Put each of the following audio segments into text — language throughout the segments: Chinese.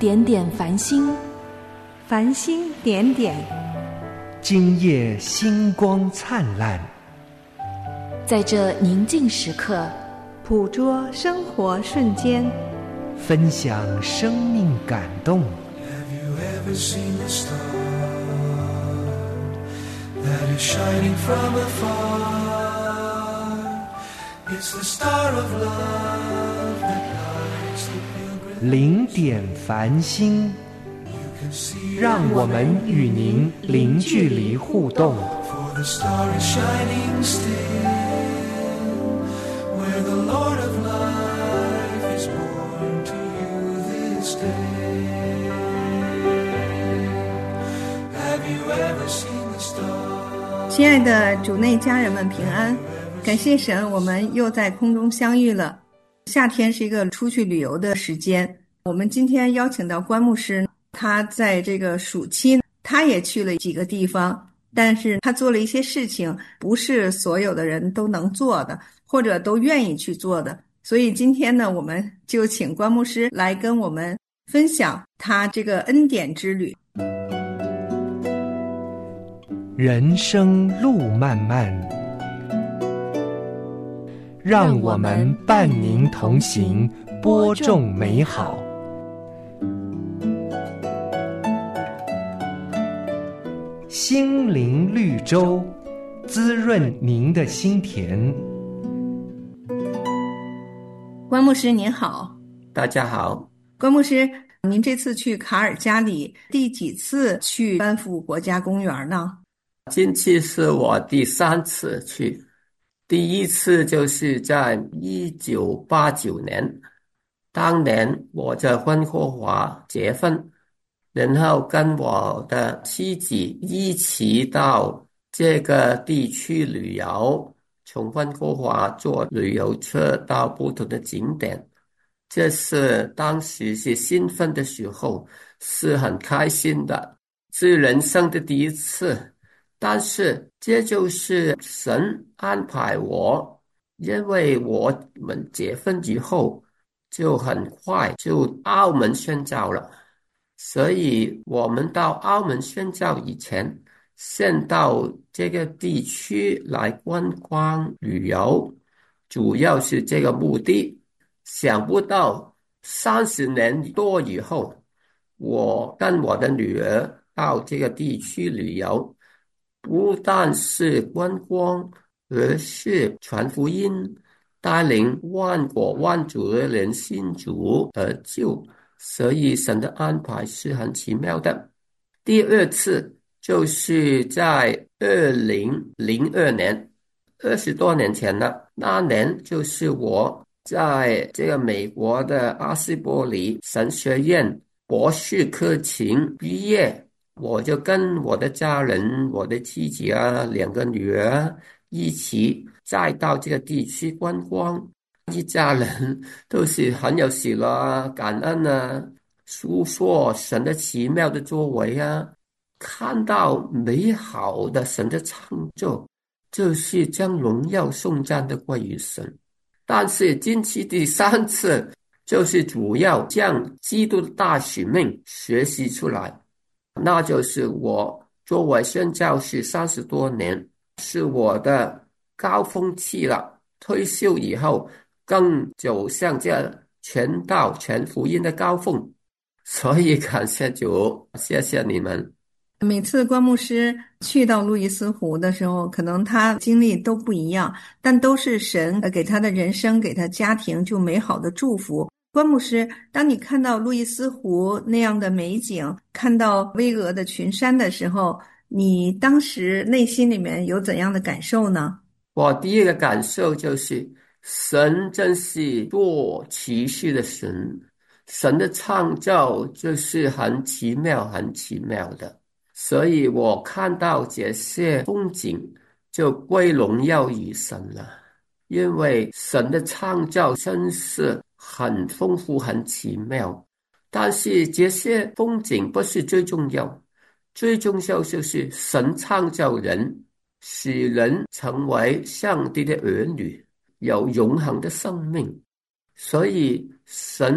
点点繁星， 繁星点点， 今夜星光灿烂。 在这宁静时刻， 捕捉生活瞬间， 分享生命感动。 Have you ever seen a star that is shining from afar? It's the star of love that lights the pilgrim. 零点繁星，让我们与您零距离互动。 For the star is shining still, where the Lord of life is born to you this day. Have you ever seen the star? 亲爱的主内家人们平安，感谢神，我们又在空中相遇了。夏天是一个出去旅游的时间，我们今天邀请到关牧师，他在这个暑期他也去了几个地方，但是他做了一些事情不是所有的人都能做的，或者都愿意去做的，所以今天呢，我们就请关牧师来跟我们分享他这个恩典之旅。 人生路漫漫，让我们伴您同行，播种美好。心灵绿洲，滋润您的心田。 关牧师您好。 大家好。 关牧师，您这次去卡尔加里第几次去班夫国家公园呢？ 近期是我第3次去，第一次就是在1989年，当年我在温哥华结婚，然后跟我的妻子一起到这个地区旅游，从温哥华坐旅游车到不同的景点。这是当时是兴奋的时候，是很开心的，是人生的第一次。但是这就是神安排我，因为我们结婚以后就很快就澳门宣教了，所以我们到澳门宣教以前，先到这个地区来观光旅游，主要是这个目的。想不到30年多以后，我跟我的女儿到这个地区旅游，不但是观光，而是传福音，带领万国万族的人信主而救，所以神的安排是很奇妙的。第2次就是在2002年，20多年前了。那年就是我在这个美国的阿斯伯里神学院博士课程毕业，我就跟我的家人，我的妻子啊，2个女儿一起再到这个地区观光，一家人都是很有喜乐啊，感恩啊，述说神的奇妙的作为啊，看到美好的神的创作，就是将荣耀颂赞的归于神。但是近期第3次就是主要将基督的大使命学习出来，那就是我作为宣教士30多年，是我的高峰期了。退休以后更走向这全道全福音的高峰，所以感谢主，谢谢你们。 每次关牧师去到路易斯湖的时候，可能他经历都不一样，但都是神给他的人生，给他家庭就美好的祝福。关牧师，当你看到路易斯湖那样的美景，看到巍峨的群山的时候，你当时内心里面有怎样的感受呢？ 我第一个感受就是神真是做奇事的神，神的创造就是很奇妙很奇妙的，所以我看到这些风景就归荣耀于神了，因为神的创造真是很丰富很奇妙。但是这些风景不是最重要，最重要就是神创造人，使人成为上帝的儿女，有永恒的生命。所以神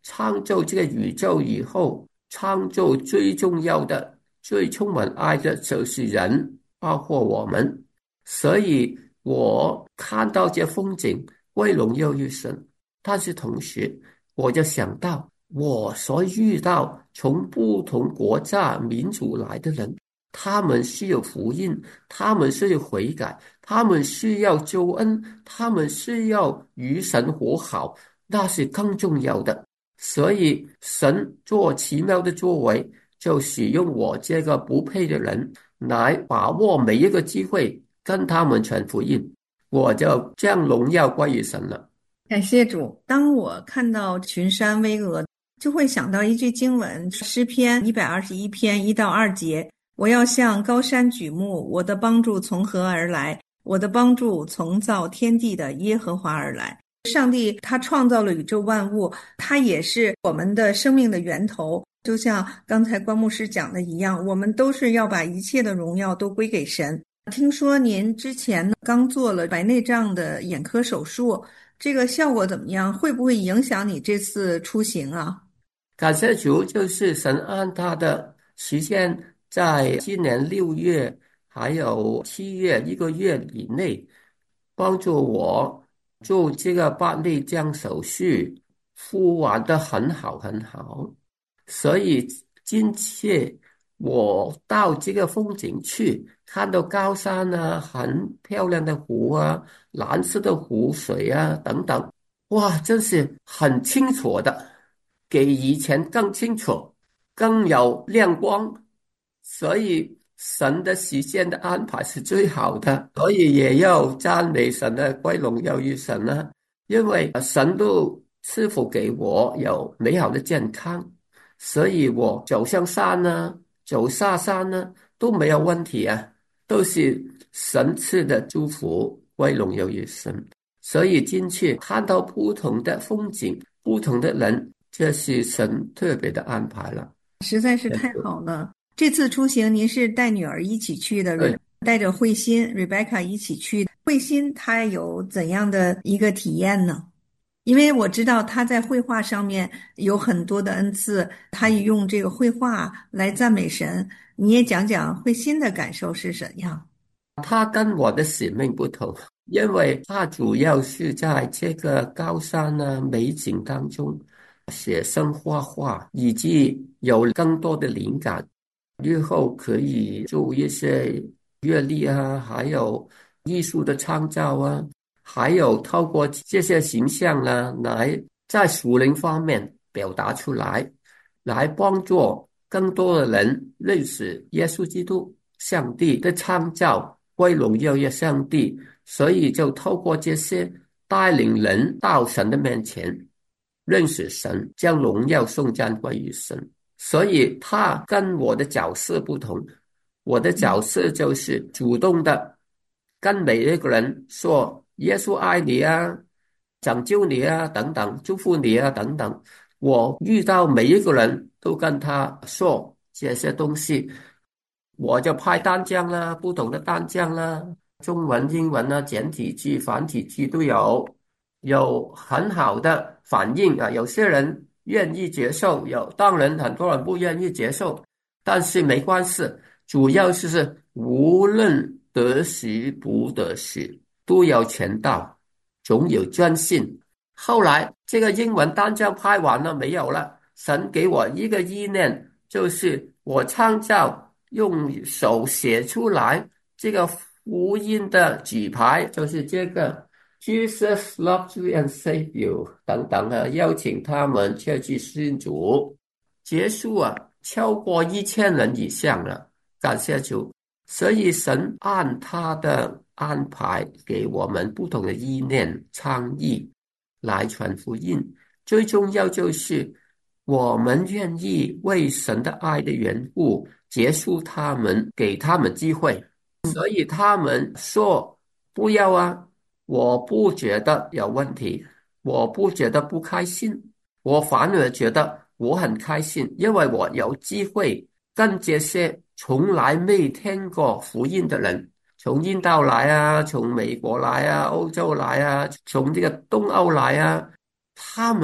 创造这个宇宙以后，创造最重要的、最充满爱的就是人，包括我们。所以我看到这风景归荣耀于神，但是同时我就想到我所遇到从不同国家民族来的人，他们需要福音，他们需要悔改，他们需要救恩，他们需要与神和好，那是更重要的。所以神做奇妙的作为，就使用我这个不配的人来把握每一个机会跟他们传福音，我就将荣耀归于神了。 感谢主。当我看到群山巍峨，就会想到一句经文，诗篇121篇1到2节，我要向高山举目，我的帮助从何而来？我的帮助从造天地的耶和华而来。上帝他创造了宇宙万物，他也是我们的生命的源头。就像刚才关牧师讲的一样，我们都是要把一切的荣耀都归给神。听说您之前刚做了白内障的眼科手术，这个效果怎么样？会不会影响你这次出行啊？ 感谢主，就是神按他的时间，在今年6月还有7月1个月以内，帮助我做这个白内障手术，复完的很好很好。所以今次我到这个风景区，看到高山啊，很漂亮的湖啊，蓝色的湖水啊等等，哇，真是很清楚的，比以前更清楚，更有亮光。所以神的时间的安排是最好的，所以也要赞美神的，归荣耀于神啊。因为神都赐福给我有美好的健康，所以我走上山呢，走下山呢都没有问题啊，都是神赐的祝福，归荣耀于神。所以进去看到不同的风景，不同的人，这是神特别的安排了。 实在是太好了。这次出行您是带女儿一起去的， 对， 带着慧心 Rebecca 一起去。慧心她有怎样的一个体验呢？因为我知道她在绘画上面有很多的恩赐，她也用这个绘画来赞美神。你也讲讲慧心的感受是怎样？ 他跟我的使命不同，因为他主要是在这个高山呢美景当中写生画画，以及有更多的灵感，日后可以做一些阅历啊，还有艺术的创造啊，还有透过这些形象呢，来在属灵方面表达出来，来帮助更多的人认识耶稣基督，上帝的创造，归荣耀于上帝。所以就透过这些带领人到神的面前，认识神，将荣耀颂赞归于神。所以他跟我的角色不同，我的角色就是主动的跟每一个人说耶稣爱你啊，拯救你啊等等，祝福你啊等等。我遇到每一个人都跟他说这些东西，我就派单将啦，不同的单将啦，中文、英文啊，简体字、繁体字都有很好的反应啊。有些人愿意接受，当然很多人不愿意接受，但是没关系，主要就是无论得时不得时，都要全道，总有专心。后来这个英文单将拍完了没有了，神给我一个意念，就是我创造用手写出来这个福音的举牌，就是这个 Jesus loves you and save you 等等的，邀请他们去信主。结束啊，超过1000人以上了，感谢主。所以神按他的安排给我们不同的意念倡议来传福音，最重要就是我们愿意为神的爱的缘故结束他们，给他们机会。所以他们说不要啊，我不觉得有问题，我不觉得不开心，我反而觉得我很开心，因为我有机会跟这些从来没听过福音的人，从印度来啊，从美国来啊，欧洲来啊，从这个东欧来啊，他们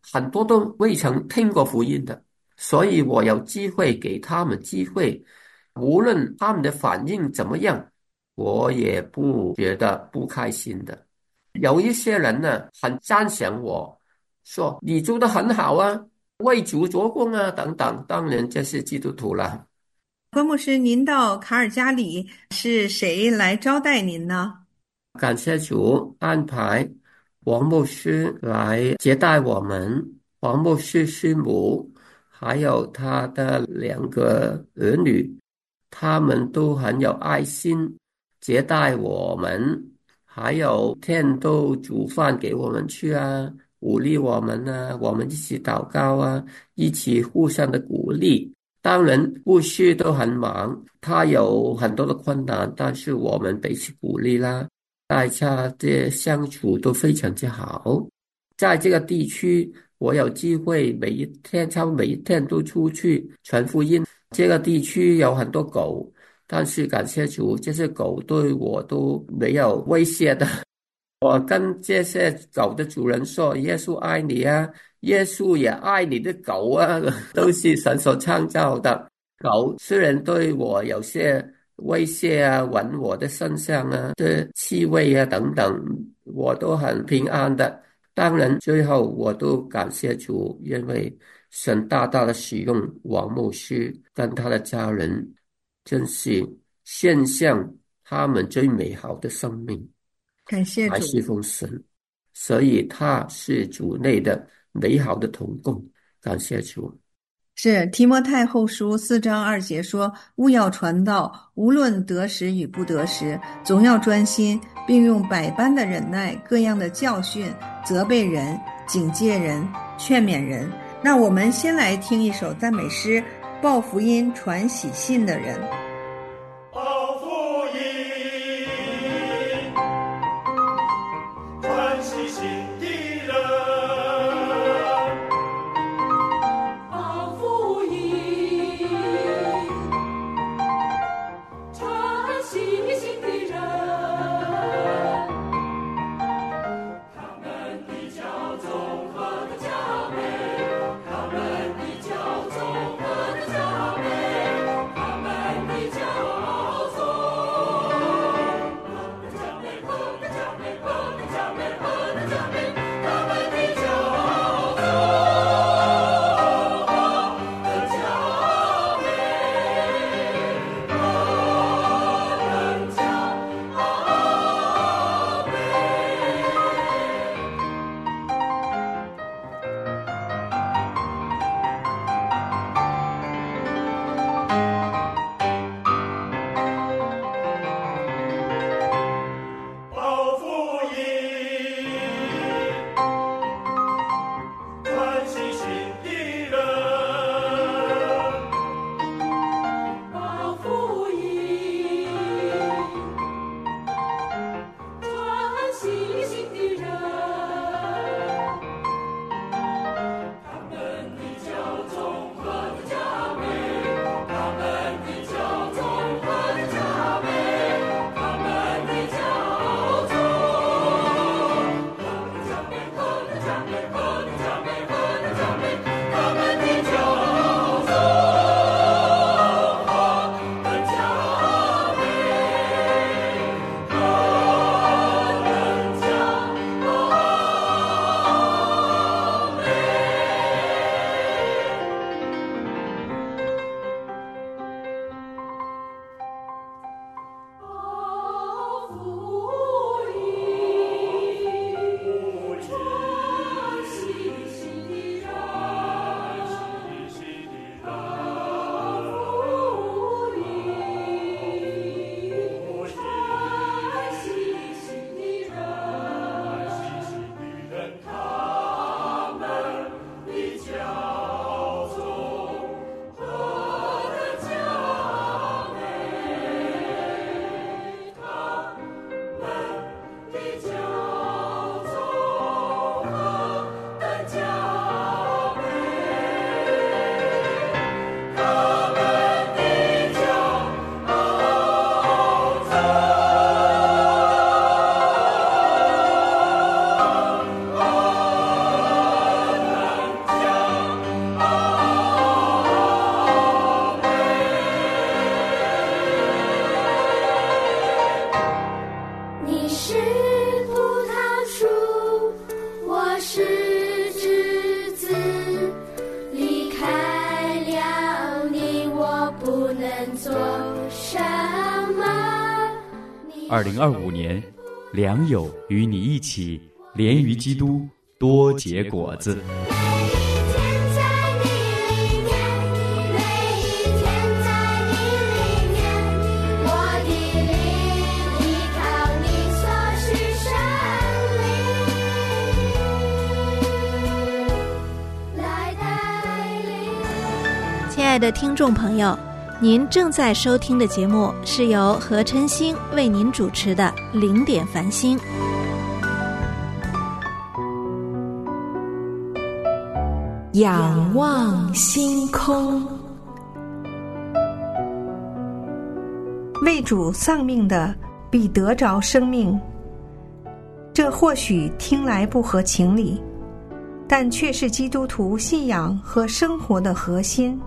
很多都未曾听过福音的，所以我有机会给他们机会，无论他们的反应怎么样，我也不觉得不开心的。有一些人呢，很赞赏我，说你做得很好啊，为主做工啊，等等。当然这是基督徒了。 关牧师，您到卡尔加里是谁来招待您呢？ 感谢主安排王牧师来接待我们，王牧师师母还有他的2个儿女，他们都很有爱心接待我们，还有天都煮饭给我们吃啊，鼓励我们啊，我们一起祷告啊，一起互相的鼓励。当然牧师都很忙，他有很多的困难，但是我们彼此鼓励啦，大家的相处都非常之好。在这个地区，我有机会差不多每一天都出去传福音。这个地区有很多狗，但是感谢主，这些狗对我都没有威胁的。我跟这些狗的主人说，耶稣爱你啊，耶稣也爱你的狗啊，都是神所创造的。狗虽然对我有些威胁啊，闻我的身上啊的气味啊等等，我都很平安的。当然最后我都感谢主，因为神大大的使用王牧师跟他的家人，真是献上他们最美好的生命来感谢主。 侍奉神，所以他是主内的美好的同工。感谢主。 是提摩太后书4章2节说，务要传道，无论得时与不得时，总要专心，并用百般的忍耐，各样的教训，责备人，警戒人，劝勉人。那我们先来听一首赞美诗，报福音传喜信的人。 报福音，传喜信的人。 报福音，传喜信的人。他们的教综合的嘉美，他们的教综合的嘉美，他们的 2025年，良友与你一起连于基督，多结果子。 亲爱的听众朋友，您正在收听的节目是由何琛星为您主持的零点繁星。 仰望星空。 为主丧命的必得着生命，这或许听来不合情理，但却是基督徒信仰和生活的核心。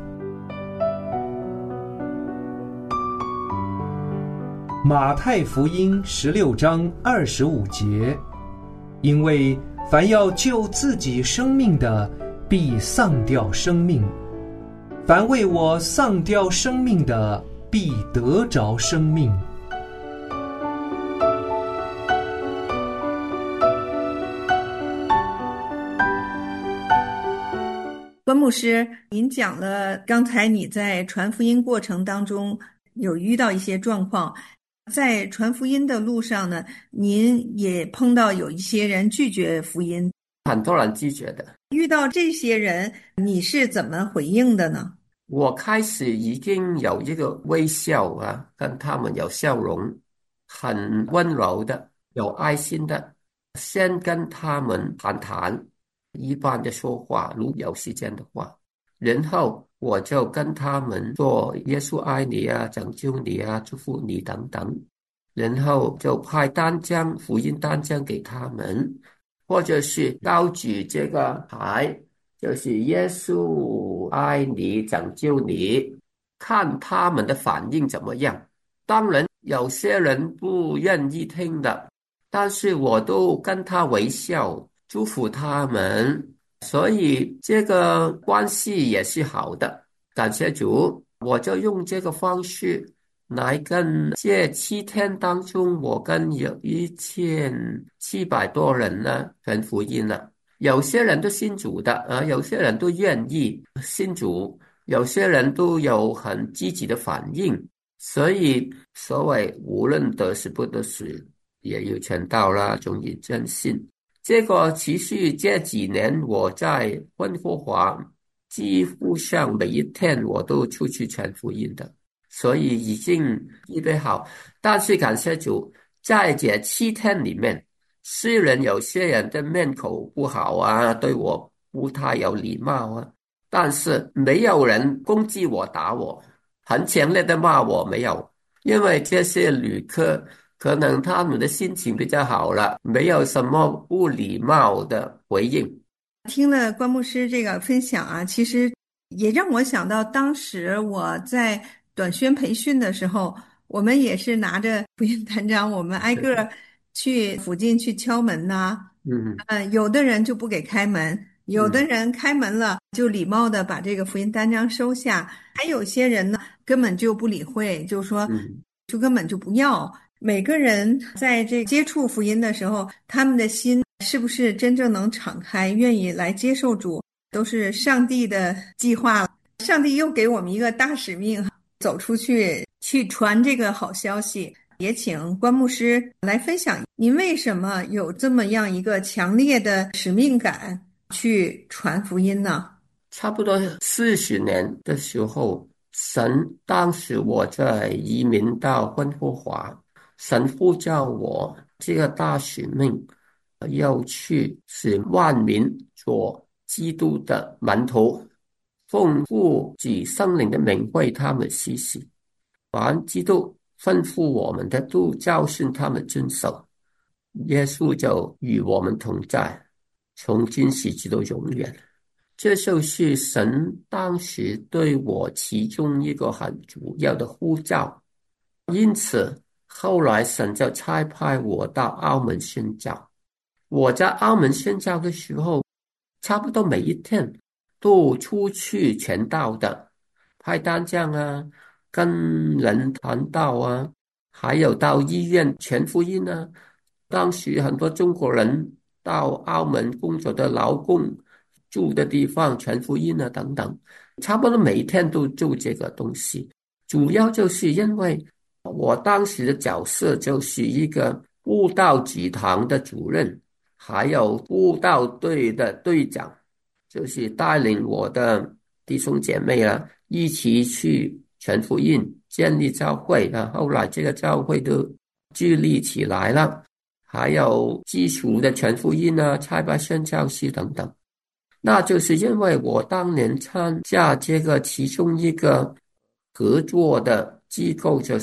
马太福音16章25节，因为凡要救自己生命的，必丧掉生命；凡为我丧掉生命的，必得着生命。 关牧师，您讲了刚才你在传福音过程当中有遇到一些状况，在传福音的路上呢，您也碰到有一些人拒绝福音， 很多人拒绝的。 遇到这些人，你是怎么回应的呢？ 我开始已经有一个微笑啊，跟他们有笑容，很温柔的，有爱心的，先跟他们谈谈，一般的说话，如有时间的话，然后我就跟他们说耶稣爱你啊，拯救你啊，祝福你等等，然后就派单张福音单张给他们，或者是高举这个牌，就是耶稣爱你，拯救你，看他们的反应怎么样。当然有些人不愿意听的，但是我都跟他微笑，祝福他们，所以这个关系也是好的。感谢主，我就用这个方式来跟这7天当中，我跟有1700多人呢传福音了。有些人都信主的，有些人都愿意信主，有些人都有很积极的反应。所以所谓无论得死不得死，也有传道啦，总以真信。这个其实这几年我在温哥华几乎上每一天我都出去传福音的，所以已经预备好。但是感谢主，在这7天里面，虽然有些人的面口不好啊，对我不太有礼貌啊，但是没有人攻击我打我，很强烈的骂我没有，因为这些旅客可能他们的心情比较好了，没有什么不礼貌的回应。 听了关牧师这个分享啊，其实也让我想到当时我在短宣培训的时候，我们也是拿着福音单张，我们挨个去附近去敲门呐。有的人就不给开门，有的人开门了就礼貌的把这个福音单张收下，还有些人呢根本就不理会，就说就根本就不要。每个人在这接触福音的时候，他们的心是不是真正能敞开，愿意来接受主，都是上帝的计划了。上帝又给我们一个大使命，走出去去传这个好消息。也请关牧师来分享，您为什么有这么样一个强烈的使命感去传福音呢？ 差不多40年的时候，当时我在移民到温哥华，神呼召我这个大使命，要去使万民做基督的门徒，奉父子圣灵的名为他们施洗，凡基督吩咐我们的都教训他们遵守。耶稣就与我们同在，从今时直到永远。这就是神当时对我其中一个很主要的呼召。因此后来神就差派我到澳门宣教。我在澳门宣教的时候，差不多每一天都出去传道的，派单张啊，跟人谈道啊， 还有到医院传福音啊。当时很多中国人到澳门工作的劳工住的地方传福音啊等等，差不多每天都做这个东西。主要就是因为我当时的角色就是一个布道集堂的主任，还有布道队的队长，就是带领我的弟兄姐妹啊一起去传福音，建立教会啊。后来这个教会都建立起来了，还有基础的传福音啊、差派宣教师等等。那就是因为我当年参加这个其中一个合作的机构，就是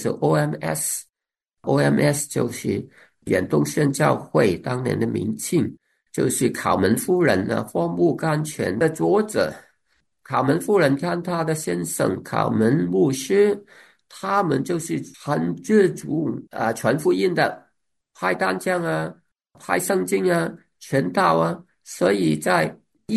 OMS 就是远东宣教会当年的名称，就是考门夫人啊，荒木甘泉的作者。考门夫人看她的先生考门牧师，他们就是很热衷传福音的，派单将啊，派圣经啊，传道啊。所以在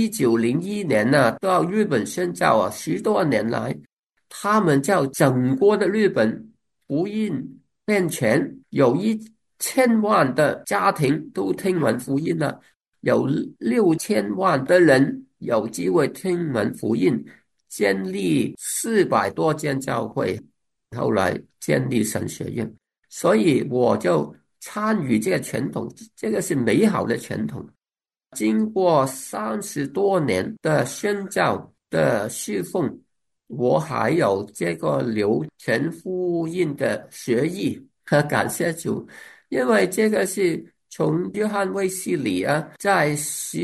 1901年呢，到日本宣教啊，10多年来，他们叫整个的日本福音遍传，有1000万的家庭都听闻福音了，有6000万的人有机会听闻福音，建立400多间教会，后来建立神学院。所以我就参与这个传统，这个是美好的传统。经过30多年的宣教的侍奉，我还有这个流传福音的学艺，感谢主。因为这个是从约翰卫斯理啊，在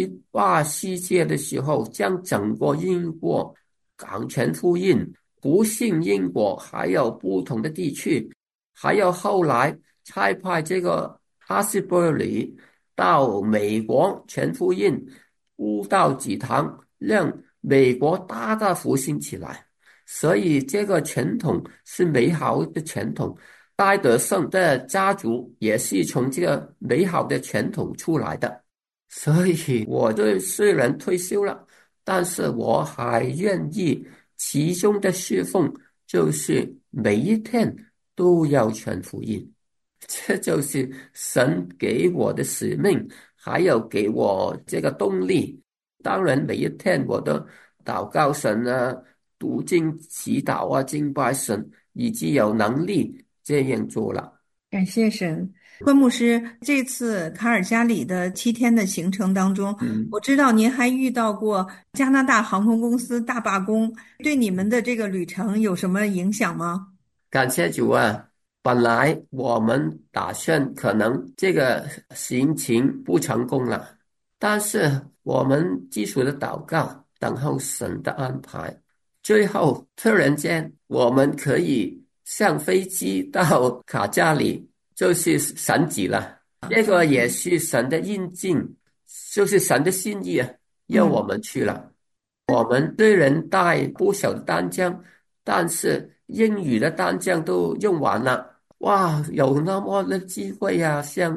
18世纪的时候，将整个英国广传福音，不信英国还有不同的地区，还有后来差派这个哈斯伯里到美国传福音，布道集堂，让美国大大复兴起来。所以这个传统是美好的传统，戴德胜的家族也是从这个美好的传统出来的。所以我虽然退休了，但是我还愿意其中的侍奉就是每一天都要传福音。这就是神给我的使命，还有给我这个动力。当然每一天我都祷告神啊，读经祈祷啊，敬拜神，以及有能力这样做了。 感谢神。关牧师，这次卡尔加里的7天的行程当中，我知道您还遇到过加拿大航空公司大罢工，对你们的这个旅程有什么影响吗？ 感谢主啊，本来我们打算可能这个行程不成功了，但是我们基础的祷告，等候神的安排，最后突然间我们可以上飞机到卡加里，就是神旨了。这个也是神的印证，就是神的心意啊，要我们去了。我们虽然带不少的单将，但是英语的单将都用完了。哇，有那么的机会啊，像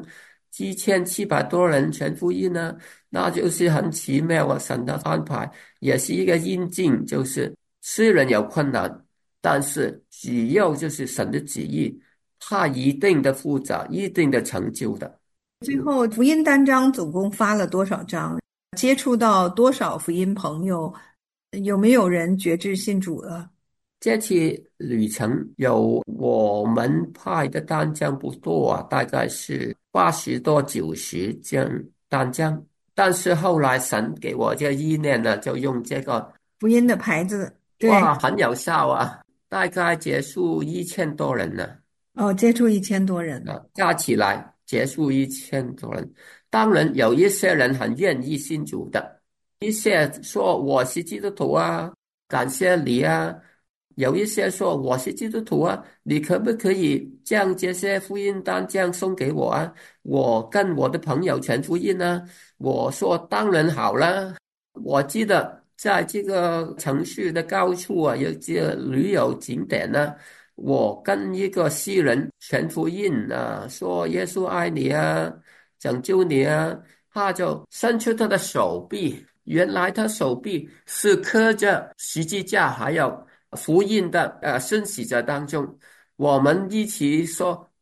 1700多人传福音呢，那就是很奇妙啊，神的安排也是一个印证，就是虽然有困难，但是只要就是神的旨意，他一定的负责，一定的成就的。 最后福音单张总共发了多少张？接触到多少福音朋友？有没有人决志信主了？ 这次旅程有我们派的单张不多啊，大概是80多90张单张，但是后来神给我这个意念呢，就用这个福音的牌子，对， 哇，很有效啊，大概结束1000多人呢。 接触1000多人， 加起来结束1000多人。当然有一些人很愿意信主的，一些说我是基督徒啊，感谢你啊。有一些说我是基督徒啊，你可不可以将这些福音单这样送给我啊？我跟我的朋友传福音啊。我说当然好了。我记得在这个城市的高处啊，有这个旅游景点呢，我跟一个诗人传福音啊，说耶稣爱你啊，拯救你啊，他就伸出他的手臂，原来他手臂是刻着十字架还有福音的信息在当中。我们一起说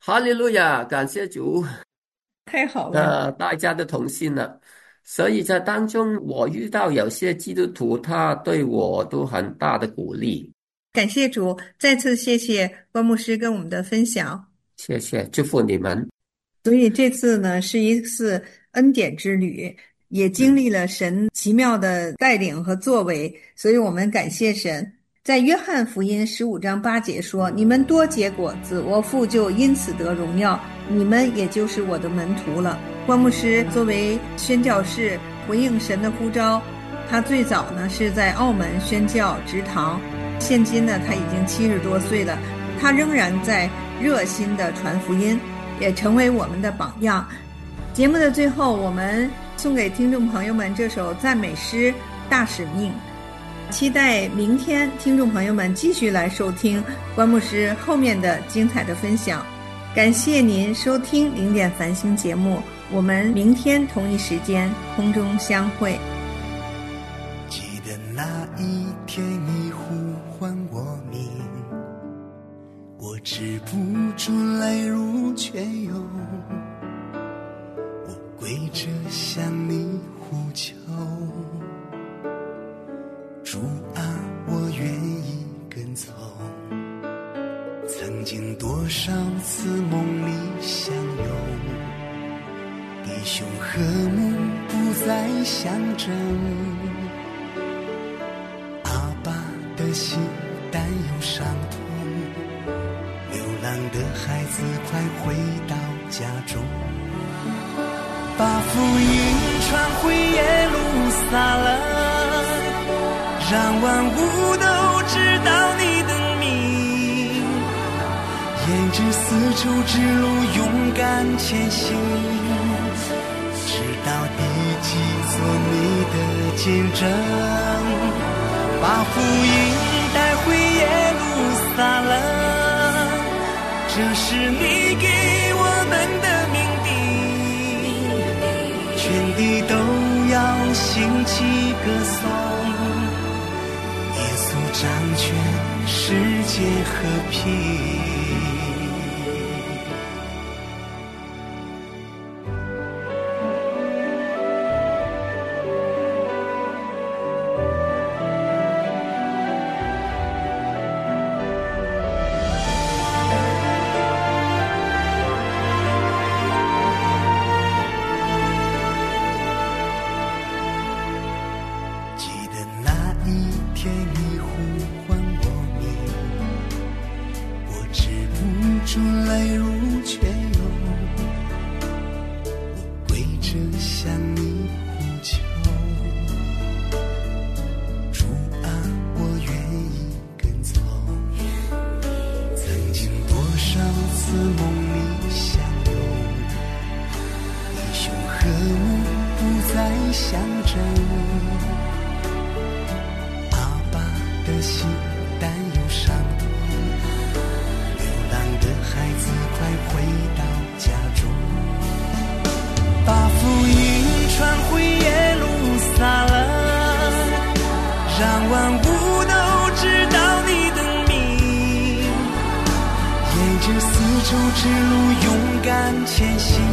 哈利路亚，感谢主。 太好了， 大家的同心了。所以在当中我遇到有些基督徒，他对我都很大的鼓励。 感谢主，再次谢谢关牧师跟我们的分享。 谢谢，祝福你们。 所以这次呢是一次恩典之旅，也经历了神奇妙的带领和作为，所以我们感谢神。在约翰福音15章8节说，你们多结果子，我父就因此得荣耀，你们也就是我的门徒了。关牧师作为宣教士回应神的呼召，他最早呢是在澳门宣教植堂，现今呢他已经70多岁了，他仍然在热心的传福音，也成为我们的榜样。节目的最后，我们送给听众朋友们这首赞美诗《大使命》，期待明天听众朋友们继续来收听关牧师后面的精彩的分享。感谢您收听零点繁星节目，我们明天同一时间空中相会。 记得那一天你呼唤我名，我止不住泪如泉涌，我跪着向你呼求，主啊，我愿意跟从。曾经多少次梦里相拥，弟兄和睦不再相争，阿爸的心担忧伤痛，流浪的孩子快回到家中，把福音传回耶路撒冷，让万物都知道你的名，沿着丝绸之路勇敢前行，直到地极做你的见证，把福音带回耶路撒冷，这是你给我们的命定，全地都要兴起歌颂，耶稣掌权，世界和平。之路勇敢前行，